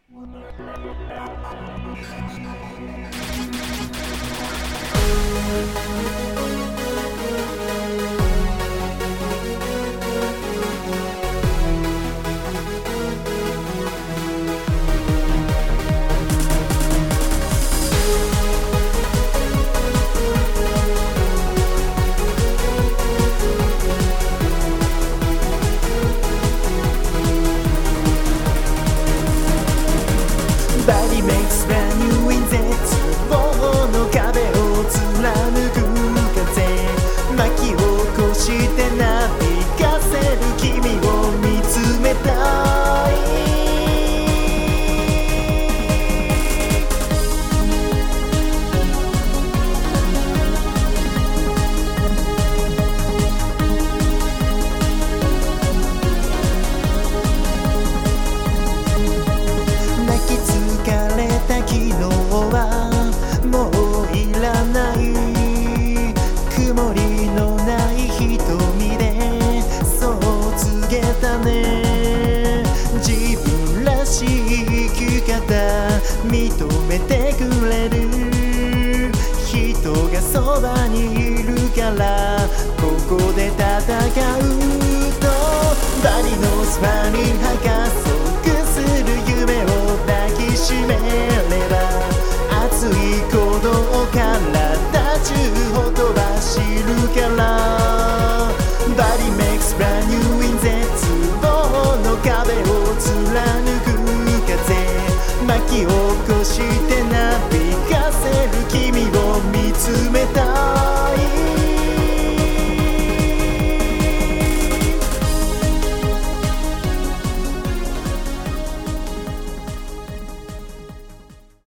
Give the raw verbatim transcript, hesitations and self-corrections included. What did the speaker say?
Body makes brand new in 絶望の壁を貫く風巻き起こしてなびかせる君を見つめたい泣き疲れた昨日はもういらない曇りのない瞳でそう告げたね自分らしい生き方認めてくれる人がそばにいるからここで戦うとバリのスパに